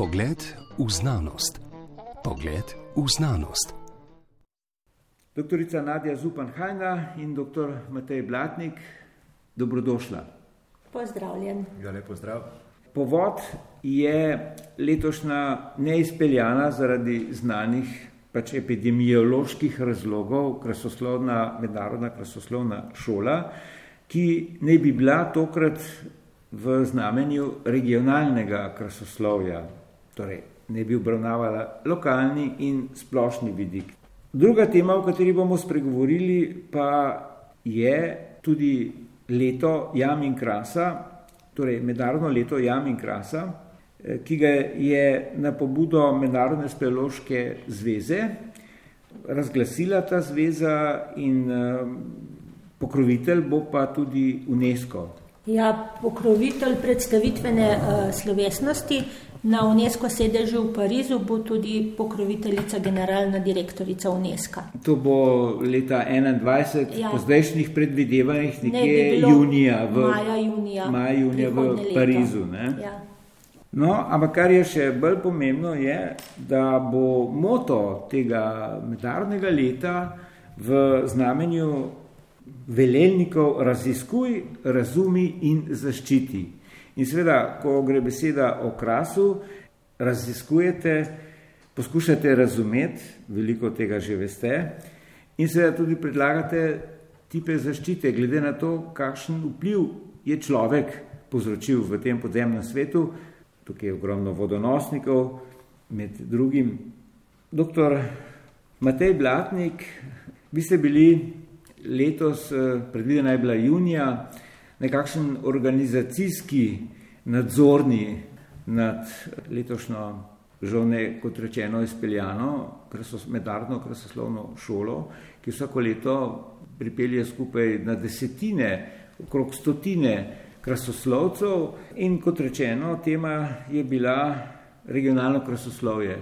Pogled v znanost. Pogled v znanost. Doktorica Nadja Zupan-Hajna in doktor Matej Blatnik, dobrodošla. Pozdravljen. Lep pozdrav. Povod je letošnja neizpeljana zaradi znanih epidemioloških razlogov mednarodna krasoslovna šola, ki naj bi bila tokrat v znamenju regionalnega krasoslovja, torej naj bi obravnavala lokalni in splošni vidik. Druga tema, o kateri bomo spregovorili, pa je tudi leto jam in krasa, torej mednarodno leto jam in krasa, ki ga je na pobudo Mednarodne speleološke zveze razglasila ta zveza in pokrovitelj bo pa tudi UNESCO. Ja, pokrovitelj predstavitvene slovesnosti na UNESCO sedežu v Parizu bo tudi pokroviteljica generalna direktorica UNESCO. To bo leta 2021, ja. Po zdajšnjih predvidevanjih nekje maja, junija v Parizu. Ne? Ja. No, ampak kar je še bolj pomembno je, da bo moto tega mednarodnega leta v znamenju velelnikov raziskuj, razumi in zaščiti. In seveda, ko gre beseda o krasu, raziskujete, poskušate razumeti, veliko tega že veste, in seveda tudi predlagate tipe zaščite, glede na to, kakšen vpliv je človek povzročil v tem podzemnem svetu. Tukaj je ogromno vodonosnikov, med drugim. Doktor Matej Blatnik, vi ste bili letos, predvidena je bila junija, nekakšen organizacijski nadzorni nad letošnjo, žal ne kot rečeno izpeljano, mednarodno krasoslovno šolo, ki vsako leto pripelje skupaj na desetine, okrog stotine krasoslovcev in kot rečeno, tema je bila regionalno krasoslovje.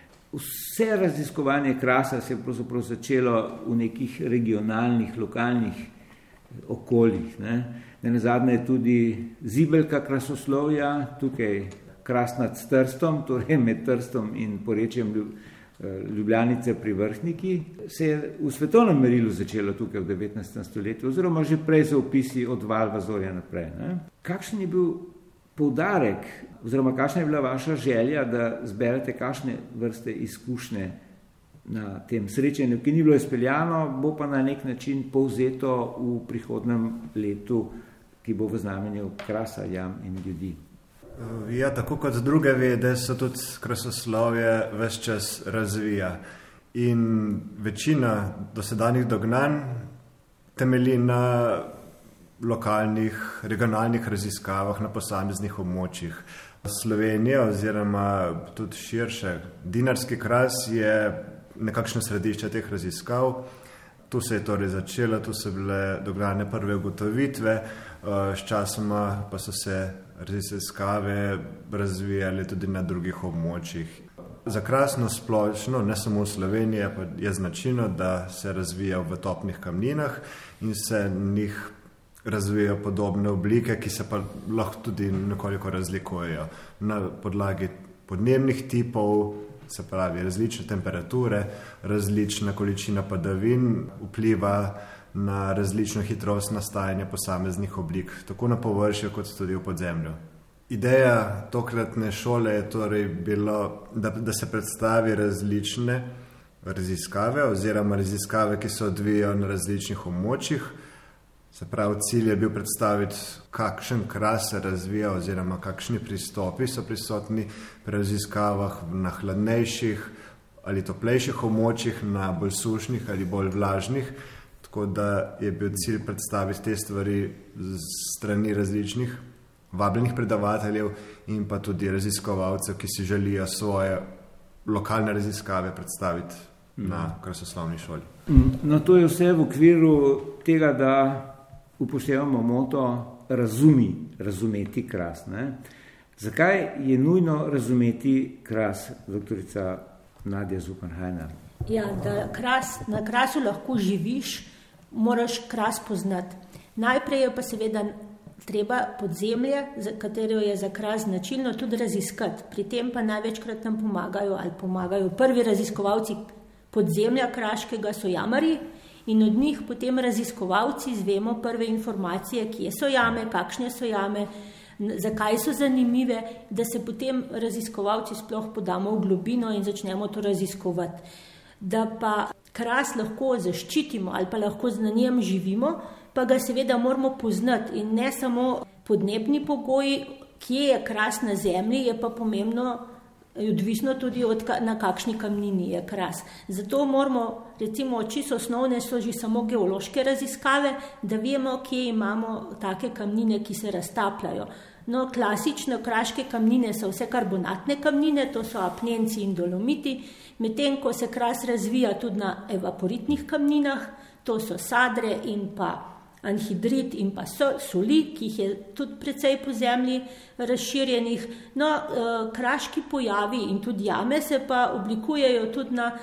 Vse raziskovanje krasa se je pravzaprav začelo v nekih regionalnih, lokalnih okoljih. Nenazadnje je tudi zibelka krasoslovja, tukaj Kras nad Trstom, torej med Trstom in porečjem Ljubljanice pri Vrhniki, se je v svetovnem merilu začelo tukaj v 19. stoletju, oziroma že prej za opisi od Valvazorja naprej. Kakšen je bil poudarek, oziroma kakšna je bila vaša želja, da zberete kakšne vrste izkušnje na tem srečanju, ki ni bilo izpeljano, bo pa na nek način povzeto v prihodnem letu, ki bo v znamenju krasa, jam in ljudi? Ja, tako kot druge vede se tudi krasoslovje ves čas razvija. In večina dosedanjih dognanj temelji na lokalnih, regionalnih raziskavah na posameznih območjih. Slovenija oziroma tudi širše, Dinarski kras je nekakšno središče teh raziskav. Tu se je torej začelo, tu so bile dognane prve ugotovitve, s časoma pa so se raziskave razvijale tudi na drugih območjih. Za krasno splošno, ne samo v Sloveniji, pa je značilno, da se razvija v topnih kamninah in se njih razvijajo podobne oblike, ki se pa lahko tudi nekoliko razlikujejo na podlagi podnebnih tipov, se pravi različne temperature, različna količina padavin vpliva na različno hitrost nastajanja posameznih oblik, tako na površju kot tudi v podzemlju. Ideja tokratne šole je torej bilo, da se predstavi različne raziskave oziroma raziskave, ki se odvijajo na različnih območjih. Se pravi, cilj je bil predstaviti, kakšen kras se razvija oziroma kakšni pristopi so prisotni pri raziskavah na hladnejših ali toplejših območjih, na bolj sušnih ali bolj vlažnih. Tako da je bil cilj predstaviti te stvari z strani različnih vabljenih predavateljev in pa tudi raziskovalcev, ki si želijo svoje lokalne raziskave predstaviti na krasoslovni šoli. No, to je vse v okviru tega, da upoštevamo moto razumeti kras. Zakaj je nujno razumeti kras, doktorica Nadja Zupan-Hajna? Ja, da na krasu lahko živiš, moraš kras poznati. Najprej je pa seveda treba podzemlje, katero je za Kras značilno, tudi raziskati. Pri tem pa največkrat nam pomagajo prvi raziskovalci podzemlja kraškega so jamarji in od njih potem raziskovalci izvemo prve informacije, kje so jame, kakšne so jame, zakaj so zanimive, da se potem raziskovalci sploh podamo v globino in začnemo to raziskovati. Da pa Kras lahko zaščitimo ali pa lahko z njem živimo, pa ga seveda moramo poznati in ne samo podnebni pogoji, kje je Kras na zemlji, je pa pomembno, odvisno tudi na kakšni kamnini je Kras. Zato moramo, recimo, čisto osnovne so že samo geološke raziskave, da vemo, kje imamo take kamnine, ki se raztapljajo. No, klasične kraške kamnine so vse karbonatne kamnine, to so apnenci in dolomiti, medtem ko se Kras razvija tudi na evaporitnih kamninah, to so sadre in pa anhidrit in pa soli, ki jih je tudi precej po zemlji razširjenih. No, kraški pojavi in tudi jame se pa oblikujejo tudi na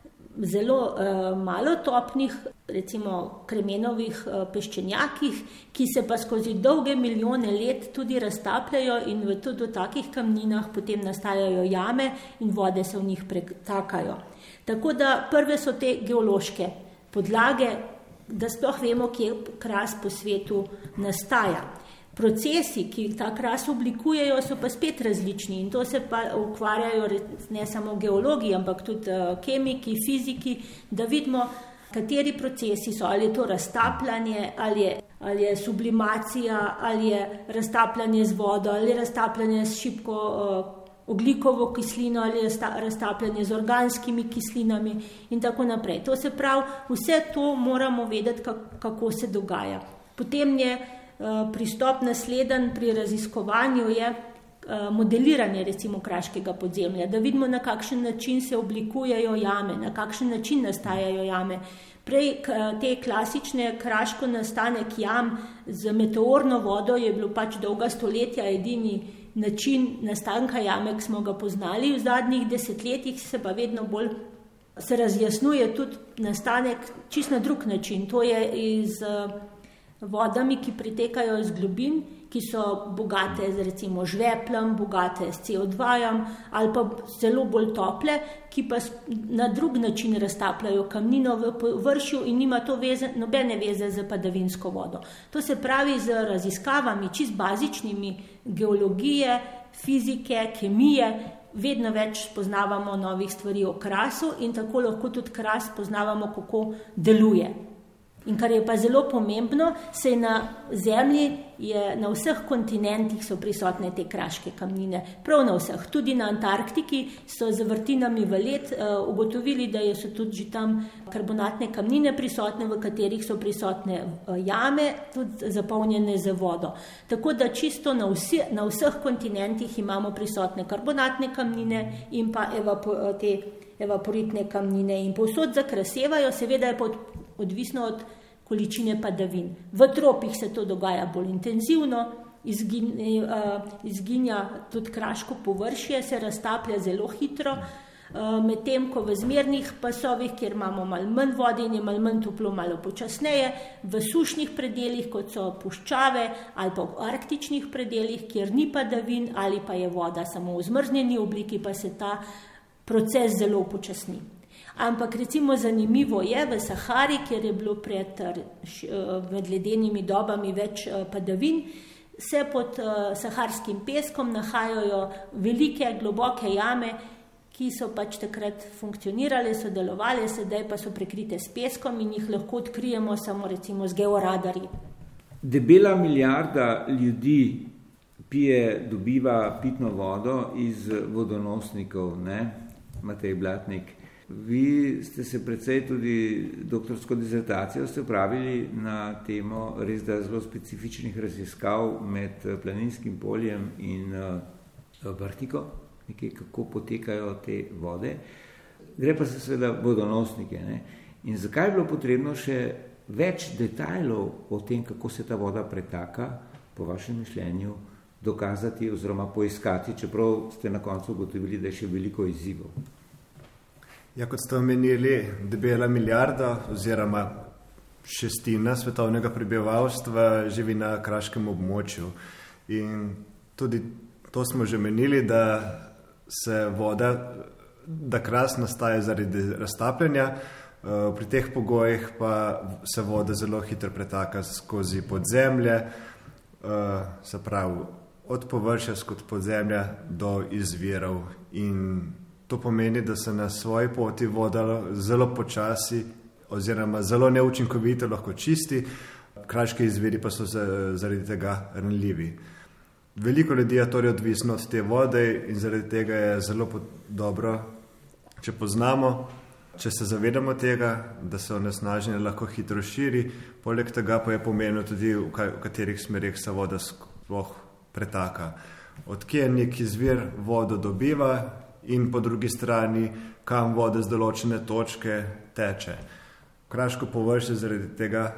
zelo malo topnih, recimo kremenovih peščenjakih, ki se pa skozi dolge milijone let tudi raztapljajo in tudi v takih kamninah potem nastajajo jame in vode se v njih pretakajo. Tako da prve so te geološke podlage, da sploh vemo, kje Kras po svetu nastaja. Procesi, ki ta Kras oblikujejo, so pa spet različni in to se pa ukvarjajo ne samo geologi, ampak tudi kemiki, fiziki, da vidimo, kateri procesi so, ali je to raztapljanje, ali je sublimacija, ali je raztapljanje z vodo, ali je raztapljanje s šibko ogljikovo kislino, ali je raztapljanje z organskimi kislinami in tako naprej. To se pravi, vse to moramo vedeti, kako se dogaja. Potem je pristop nasleden pri raziskovanju je modeliranje recimo kraškega podzemlja, da vidimo, na kakšen način se oblikujejo jame, na kakšen način nastajajo jame. Prej te klasične kraško nastanek jam z meteorno vodo je bilo pač dolga stoletja edini način nastanka jame, ki smo ga poznali. V zadnjih desetletjih se pa vedno bolj se razjasnjuje tudi nastanek čist na drug način. To je iz vodami, ki pritekajo iz globin, ki so bogate z recimo žveplom, bogate s CO2 ali pa zelo bolj tople, ki pa na drug način raztapljajo kamnino v površju in nima to nobene veze z padavinsko vodo. To se pravi z raziskavami, čist bazičnimi geologije, fizike, kemije, vedno več spoznavamo novih stvari o Krasu in tako lahko tudi Kras spoznavamo, kako deluje. In kar je pa zelo pomembno, se na Zemlji na vseh kontinentih so prisotne te kraške kamnine. Prav na vseh. Tudi na Antarktiki so z vrtinami v led ugotovili, da so tudi že tam karbonatne kamnine prisotne, v katerih so prisotne jame, tudi zapolnjene z vodo. Tako da čisto na vseh kontinentih imamo prisotne karbonatne kamnine in pa te evaporitne kamnine. In povsod zakrasevajo, seveda je odvisno od količine padavin. V tropih se to dogaja bolj intenzivno, izginja tudi kraško površje, se raztaplja zelo hitro, medtem ko v zmernih pasovih, kjer imamo malo manj vode in je malo manj toplo, malo počasneje, v sušnih predelih, kot so puščave, ali pa v arktičnih predelih, kjer ni padavin ali pa je voda samo v zmrznjeni obliki, pa se ta proces zelo upočasni. Ampak recimo zanimivo je v Sahari, kjer je bilo med ledenimi dobami več padavin, se pod saharskim peskom nahajajo velike, globoke jame, ki so pač takrat funkcionirale, so delovale, sedaj pa so prekrite s peskom in jih lahko odkrijemo samo recimo z georadarji. Debela milijarda ljudi dobiva pitno vodo iz vodonosnikov, ne? Matej Blatnik. Vi ste se precej tudi doktorsko disertacijo opravili na temo res da zelo specifičnih raziskav med Planinskim poljem in Vrtiko, nekaj kako potekajo te vode. Gre pa se seveda vodonosnike. Ne? In zakaj je bilo potrebno še več detajlov o tem, kako se ta voda pretaka, po vašem mišljenju, dokazati oziroma poiskati, čeprav ste na koncu ugotovili, da je še veliko izzivov? Ja, kot ste omenili, debela milijarda oziroma 1/6 svetovnega prebivalstva živi na kraškem območju. In tudi to smo že menili, da Kras nastaja zaradi raztapljanja. Pri teh pogojih pa se voda zelo hitro pretaka skozi podzemlje, se pravi od površja skozi podzemlja do izvirov. In to pomeni, da se na svoji poti voda zelo počasi oziroma zelo neučinkovito lahko čisti, kraški izviri pa so zaradi tega ranljivi. Veliko ljudi je torej odvisno od te vode in zaradi tega je zelo dobro, če poznamo, če se zavedamo tega, da se onesnaženje lahko hitro širi, poleg tega pa je pomembno tudi, v katerih smerih se voda sploh pretaka. Odkje nek izvir vodo dobiva in po drugi strani, kam voda z določene točke teče. Kraško površje zaradi tega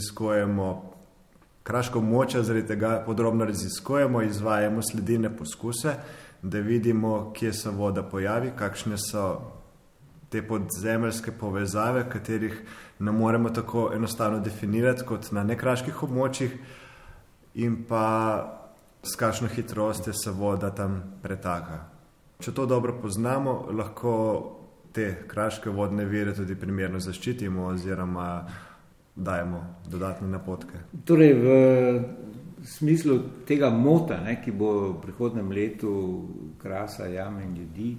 kraško območje zaradi tega podrobno raziskujemo, izvajamo sledilne poskuse, da vidimo, kje se voda pojavi, kakšne so te podzemeljske povezave, katerih ne moremo tako enostavno definirati kot na nekraških območjih, in pa s kakšno hitrostjo se voda tam pretaka. Če to dobro poznamo, lahko te kraške vodne vire tudi primerno zaščitimo oziroma dajemo dodatne napotke. Torej, v smislu tega mota, ki bo v prihodnem letu Krasa, jame in ljudi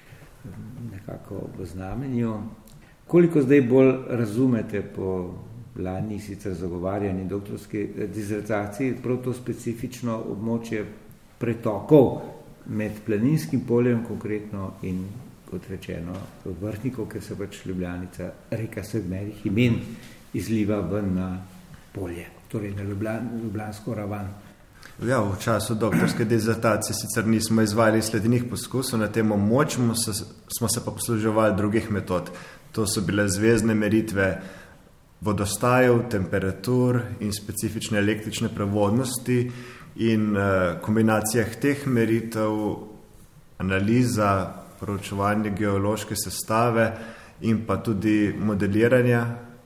nekako v znamenju, koliko zdaj bolj razumete po lani sicer zagovarjani doktorski disertaciji prav to specifično območje pretokov med Planinskim poljem konkretno in, kot rečeno, Vrhnikov, ker se pač Ljubljanica, reka sedmerih imen, izliva ven na polje, torej na Ljubljansko ravan. Ja, v času doktorske disertacije sicer nismo izvajali sledilnih poskusov na tem območju, smo se pa posluževali drugih metod. To so bile zvezdne meritve vodostajev, temperatur in specifične električne prevodnosti in kombinacijah teh meritev, analiza, proučevanje geološke sestave in pa tudi modeliranja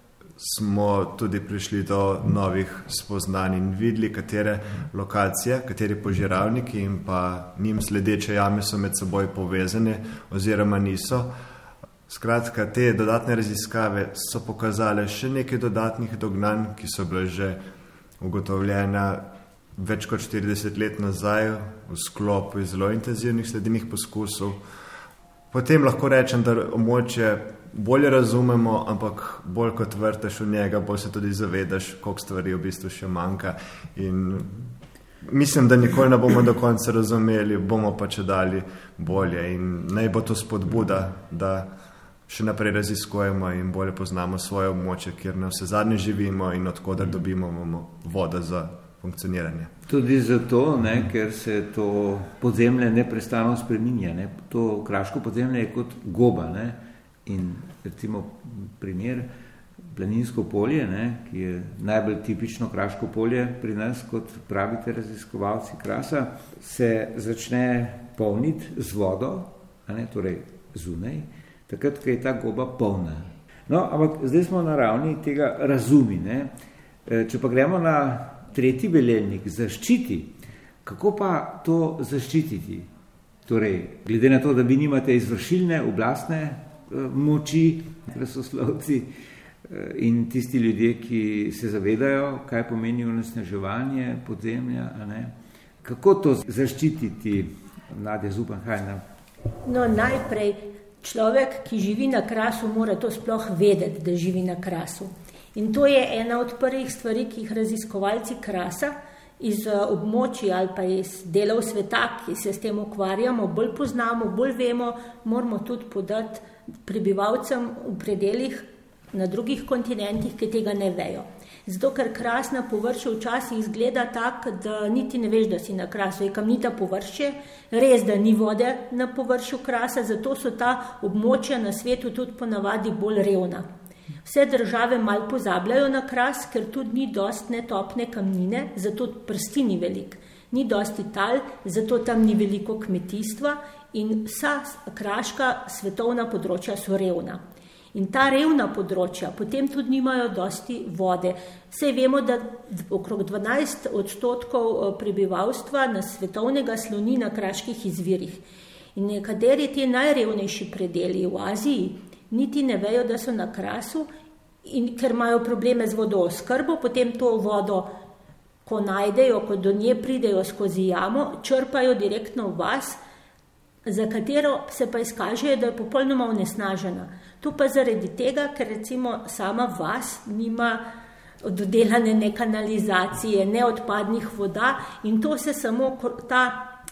smo tudi prišli do novih spoznanj in videli, katere lokacije, kateri požiralniki in pa njim sledeče jame so med seboj povezane oziroma niso. Skratka, te dodatne raziskave so pokazale še nekaj dodatnih dognanj, ki so bile že ugotovljena več kot 40 let nazaj v sklopu zelo intenzivnih sledilnih poskusov. Potem lahko rečem, da območje bolje razumemo, ampak bolj kot vrteš v njega, bolj se tudi zavedaš, koliko stvari v bistvu še manjka. In mislim, da nikoli ne bomo do konca razumeli, bomo pa če dali bolje. In naj bo to spodbuda, da še naprej raziskujemo in bolje poznamo svoje območje, kjer na vse zadnje živimo in odkoder dobimo vodo za funkcioniranje. Tudi zato, ker se to podzemlje neprestano spreminja. To kraško podzemlje je kot goba. In recimo primer Planinsko polje, ki je najbolj tipično kraško polje pri nas, kot pravite raziskovalci Krasa, se začne polniti z vodo, torej zunaj, takrat, ko je ta goba polna. No, ampak zdaj smo na ravni tega razumi. Če pa gremo na tretji velelnik, zaščiti, kako pa to zaščititi? Torej, glede na to, da vi nimate izvršilne, oblastne moči, krasoslovci in tisti ljudje, ki se zavedajo, kaj pomeni onesnaževanje podzemlja, kako to zaščititi, Nadja Zupanhajna? No, najprej človek, ki živi na Krasu, mora to sploh vedeti, da živi na Krasu. In to je ena od prvih stvari, ki jih raziskovalci Krasa iz območja ali pa iz delov sveta, ki se s tem ukvarjamo, bolj poznamo, bolj vemo, moramo tudi podati prebivalcem v predeljih na drugih kontinentih, ki tega ne vejo. Zato, ker Kras na površju včasih izgleda tak, da niti ne veš, da si na Krasu. Je kamnita površje, res, da ni vode na površju Krasa, zato so ta območja na svetu tudi ponavadi bolj revna. Vse države malo pozabljajo na Kras, ker tudi ni dosti netopne kamnine, zato prsti ni velik. Ni dosti tal, zato tam ni veliko kmetijstva in vsa kraška svetovna področja so revna. In ta revna področja potem tudi nimajo dosti vode. Saj vemo, da okrog 12% prebivalstva na svetovnega sloni na kraških izvirih. In nekateri ti najrevnejši predeli v Aziji niti ne vejo, da so na Krasu, in ker imajo probleme z vodooskrbo, potem to vodo, ko najdejo, ko do nje pridejo skozi jamo, črpajo direktno v vas, za katero se pa izkaže, da je popolnoma onesnažena. To pa zaradi tega, ker recimo sama vas nima dodelane ne kanalizacije, ne odpadnih voda in to se samo ta,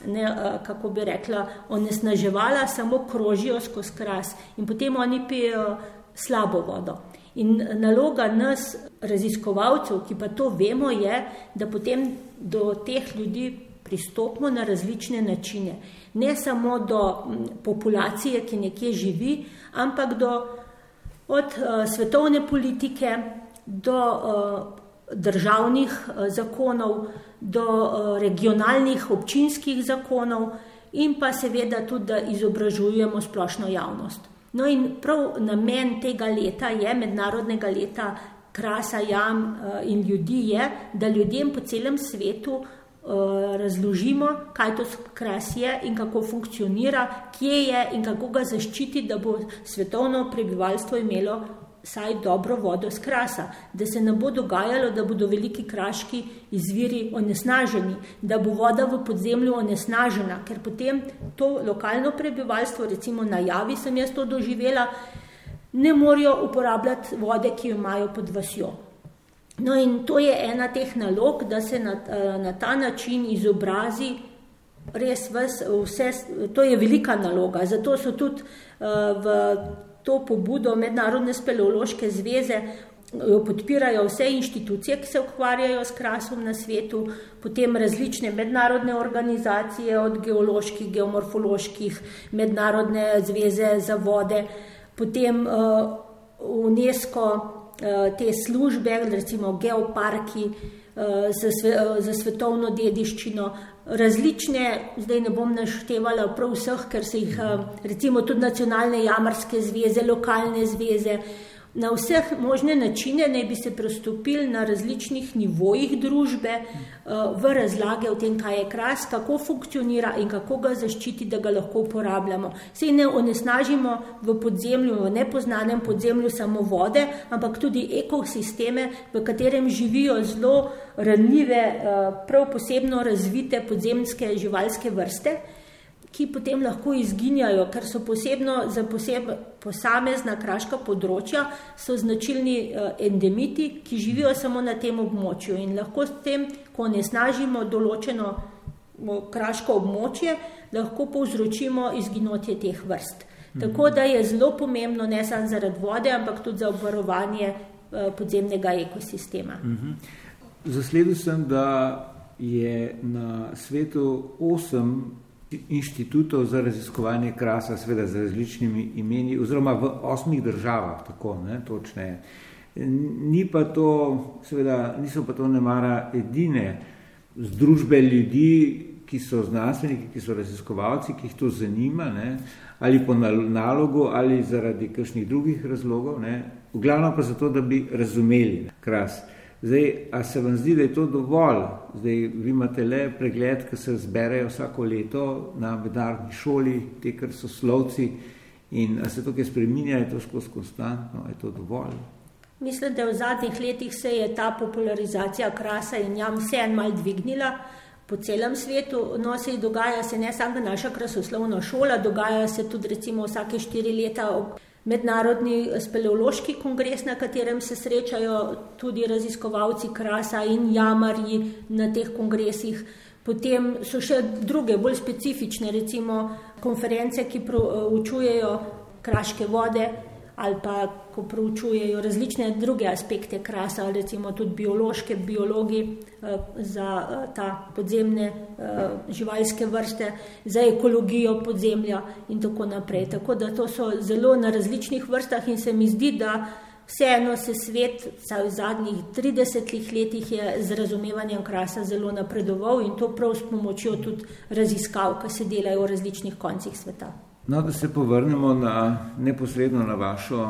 kako bi rekla, onesnaževala samo krožijo skozi Kras in potem oni pijejo slabo vodo. In naloga nas, raziskovalcev, ki pa to vemo, je, da potem do teh ljudi pristopimo na različne načine. Ne samo do populacije, ki nekje živi, ampak od svetovne politike do državnih zakonov, do regionalnih občinskih zakonov in pa seveda tudi, da izobražujemo splošno javnost. No in prav namen tega leta je, mednarodnega leta Krasa, jam in ljudi je, da ljudem po celem svetu razložimo, kaj to Kras je in kako funkcionira, kje je in kako ga zaščiti, da bo svetovno prebivalstvo imelo vsaj dobro vodo z Krasa, da se ne bo dogajalo, da bodo veliki kraški izviri onesnaženi, da bo voda v podzemlju onesnažena, ker potem to lokalno prebivalstvo, recimo na Javi sem jaz to doživela, ne morajo uporabljati vode, ki jo imajo pod vasjo. No in to je ena teh nalog, da se na ta način izobrazi res vse, to je velika naloga, zato so tudi v to pobudo Mednarodne speleološke zveze podpirajo vse inštitucije, ki se ukvarjajo s Krasom na svetu, potem različne mednarodne organizacije, od geoloških, geomorfoloških, Mednarodne zveze za vode, potem UNESCO, te službe, recimo geoparki za svetovno dediščino, različne, zdaj ne bom naštevala prav vseh, ker se jih recimo tudi nacionalne jamarske zveze, lokalne zveze, na vseh možne načine naj bi se pristopili na različnih nivojih družbe v razlage o tem, kaj je Kras, kako funkcionira in kako ga zaščiti, da ga lahko uporabljamo. Sej ne onesnažimo v podzemlju, v nepoznanem podzemlju samo vode, ampak tudi ekosisteme, v katerem živijo zelo ranljive, prav posebno razvite podzemske živalske vrste, ki potem lahko izginjajo, ker so za posamezna kraška področja so značilni endemiti, ki živijo samo na tem območju in lahko s tem, ko onesnažimo določeno kraško območje, lahko povzročimo izginotje teh vrst. Tako da je zelo pomembno ne samo zaradi vode, ampak tudi za obvarovanje podzemnega ekosistema. Zasledil sem, da je na svetu 8 inštitutov za raziskovanje Krasa, seveda z različnimi imeni, oziroma v 8 državah, tako, ne, točneje. Niso pa to nemara edine združbe ljudi, ki so znanstveniki, ki so raziskovalci, ki jih to zanima, ne, ali po nalogu, ali zaradi kakšnih drugih razlogov, ne, v glavnem pa zato, da bi razumeli Kras. Zdaj, a se vam zdi, da je to dovolj? Zdaj, vi imate le pregled, ki se zberejo vsako leto na mednarodni šoli, te, kar so slovci, in a se to kaj spreminja, je to skozi konstantno, je to dovolj? Mislim, da v zadnjih letih se je ta popularizacija Krasa in jam vseeno malo dvignila po celem svetu. No, se dogaja se ne samo naša krasoslovna šola, dogaja se tudi recimo vsake 4 leta mednarodni speleološki kongres, na katerem se srečajo tudi raziskovalci Krasa in jamarji na teh kongresih. Potem so še druge, bolj specifične, recimo konference, ki proučujejo kraške vode ali pa ko proučujejo različne druge aspekte Krasa, recimo tudi biologi za ta podzemne živalske vrste, za ekologijo podzemlja in tako naprej. Tako da to so zelo na različnih vrstah in se mi zdi, da vseeno se svet v zadnjih 30 letih je z razumevanjem Krasa zelo napredoval in to prav s pomočjo tudi raziskav, ki se delajo v različnih koncih sveta. No, da se povrnemo neposredno na vašo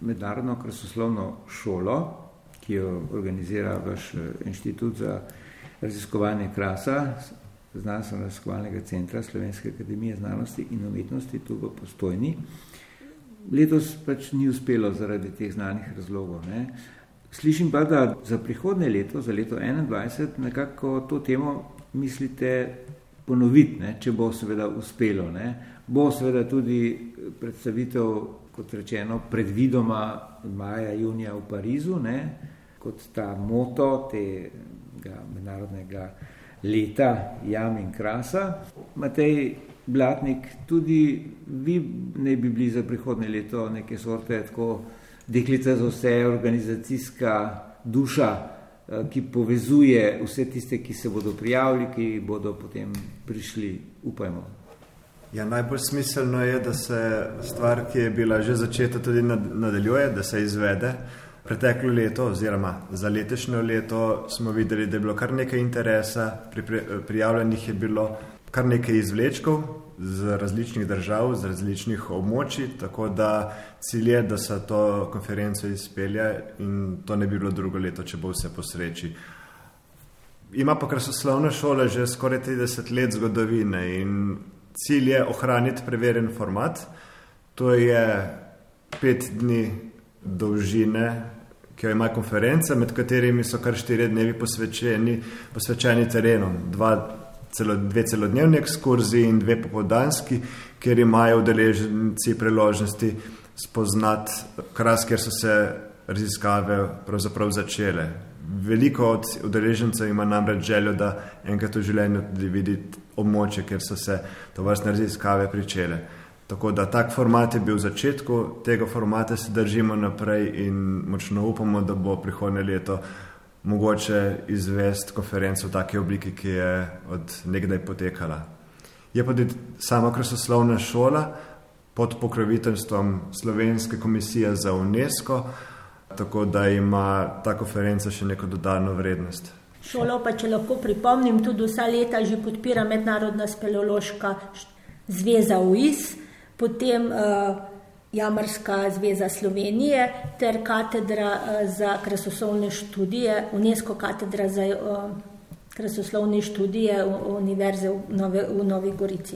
mednarodno krasoslovno šolo, ki jo organizira vaš Inštitut za raziskovanje krasa, Znanstveno-raziskovalnega centra Slovenske akademije znanosti in umetnosti tu v Postojni. Letos pač ni uspelo zaradi teh znanih razlogov. Ne. Slišim pa, da za prihodnje leto, za leto 2021, nekako to temo mislite ponoviti, ne, če bo seveda uspelo. Ne. Bo seveda tudi predstavitev, kot rečeno, predvidoma maja, junija v Parizu, ne, kot ta moto tega mednarodnega leta jam in krasa. Matej Blatnik, tudi vi ne bi bili za prihodnje leto neke sorte tako deklica za vse, organizacijska duša, ki povezuje vse tiste, ki se bodo prijavili, ki bodo potem prišli, upajmo. Ja, najbolj smiselno je, da se stvar, ki je bila že začeta, tudi nadaljuje, da se izvede. Preteklo leto oziroma za letošnje leto smo videli, da je bilo kar nekaj interesa, prijavljenih je bilo kar nekaj izvlečkov z različnih držav, z različnih območij, tako da cilj je, da se to konferenco izpelje in to ne bi bilo drugo leto, če bo vse po sreči. Ima pa krasoslovna šola že skoraj 30 let zgodovine in cilj je ohraniti preverjen format. To je 5 dni dolžine, ki jo ima konference, med katerimi so kar 4 dnevi posvečeni terenom. 2 celodnevni ekskurziji in 2 popoldanski, kjer imajo udeleženci priložnosti spoznati kras, kjer so se raziskave pravzaprav začele. Veliko od udeležencev ima namreč željo, da enkrat v življenju vidi območje, kjer so se tovrstne raziskave pričele. Tako da tak format je bil v začetku, tega formata se držimo naprej in močno upamo, da bo prihodnje leto mogoče izvesti konferenco v taki obliki, ki je od nekdaj potekala. Je pa tudi sama krasoslovna šola pod pokroviteljstvom Slovenske komisije za UNESCO, tako da ima ta konferenca še neko dodano vrednost. Šolo pa, če lahko pripomnim, tudi vsa leta že podpira Mednarodna speleološka zveza UIS, potem Jamarska zveza Slovenije ter katedra za krasoslovne študije, UNESCO katedra za krasoslovne študije Univerze v Novi Gorici.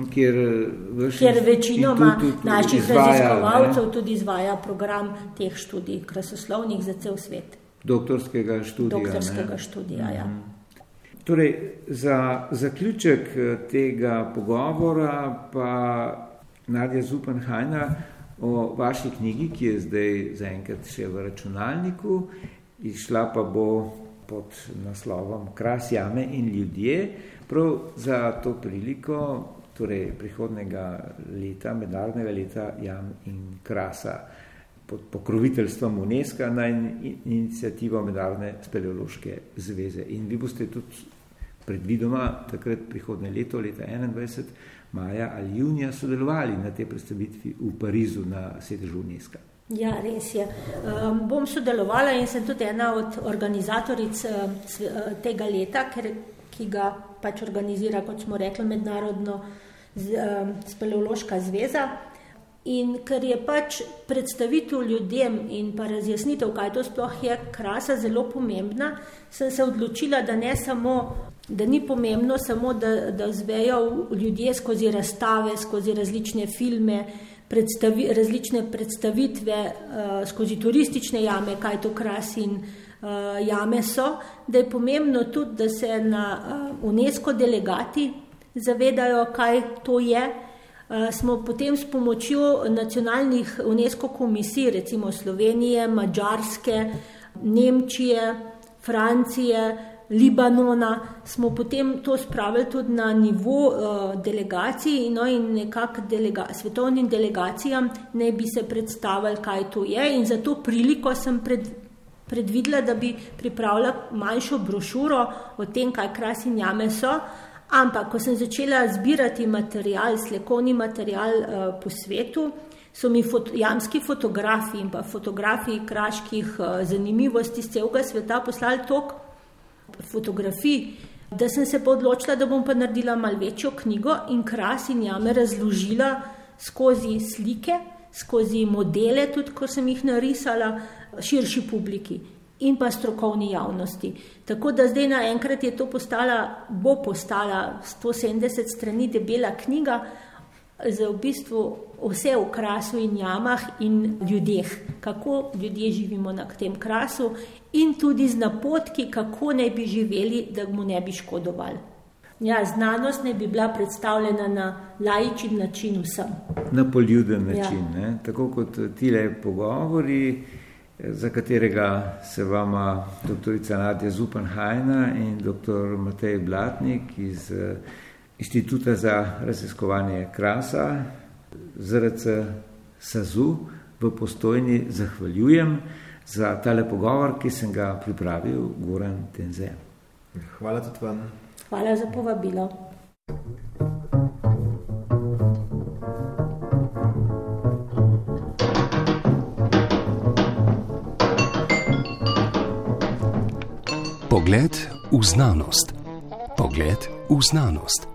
Kjer večinoma naših raziskovalcev tudi izvaja program teh študij krasoslovnih za cel svet. Doktorskega študija, ja. Torej, za zaključek tega pogovora pa Nadja Zupann-Hajnar o vaši knjigi, ki je zdaj zaenkrat še v računalniku, izšla pa bo pod naslovom Kras, jame in ljudje. Prav za to priliko, torej prihodnega leta, mednarodnega leta jam in krasa, pod pokroviteljstvom UNESCO na inicijativo Mednarodne speleološke zveze. In vi boste tudi predvidoma takrat prihodnje leto, leta 2021, maja ali junija, sodelovali na tej predstavitvi v Parizu na sedežu UNESCO. Ja, res je. Bom sodelovala in sem tudi ena od organizatoric tega leta, ki ga pač organizira, kot smo rekli, Mednarodna speleološka zveza. In ker je pač predstavitev ljudem in pa razjasnitev, kaj to sploh je krasa, zelo pomembna, sem se odločila, da ni pomembno samo, da zvejo ljudje skozi razstave, skozi različne filme, različne predstavitve, skozi turistične jame, kaj to kras in jame so, da je pomembno tudi, da se na UNESCO delegati zavedajo, kaj to je. Smo potem s pomočjo nacionalnih UNESCO komisij, recimo Slovenije, Madžarske, Nemčije, Francije, Libanona, smo potem to spravili tudi na nivo delegacij in nekako svetovnim delegacijam ne bi se predstavili, kaj to je, in za to priliko sem predvidela, da bi pripravila manjšo brošuro o tem, kaj kras in jame so. Ampak, ko sem začela zbirati material, slikovni material po svetu, so mi jamski fotografi in pa fotografi kraških zanimivosti iz celega sveta poslali toliko fotografij, da sem se pa odločila, da bom pa naredila malo večjo knjigo in kras in jame razložila skozi slike, skozi modele, tudi ko sem jih narisala, širši publiki in pa strokovni javnosti. Tako da zdaj naenkrat je to bo postala 170 strani debela knjiga za v bistvu vse o krasu in jamah in ljudeh, kako ljudje živimo na tem krasu in tudi z napotki, kako naj bi živeli, da mu ne bi škodovali. Ja, znanost naj bi bila predstavljena na laičen način vsem. Na poljuden način, ne? Tako kot tile pogovori, za katerega se vama doktorica Nadja Zupanhajna in doktor Matej Blatnik iz Inštituta za raziskovanje krasa ZRC SAZU v Postojni zahvaljujem za tale pogovor, ki sem ga pripravil, Goran Tenze. Hvala tudi vam. Hvala za povabilo. Pogled v znanost. Pogled v znanost.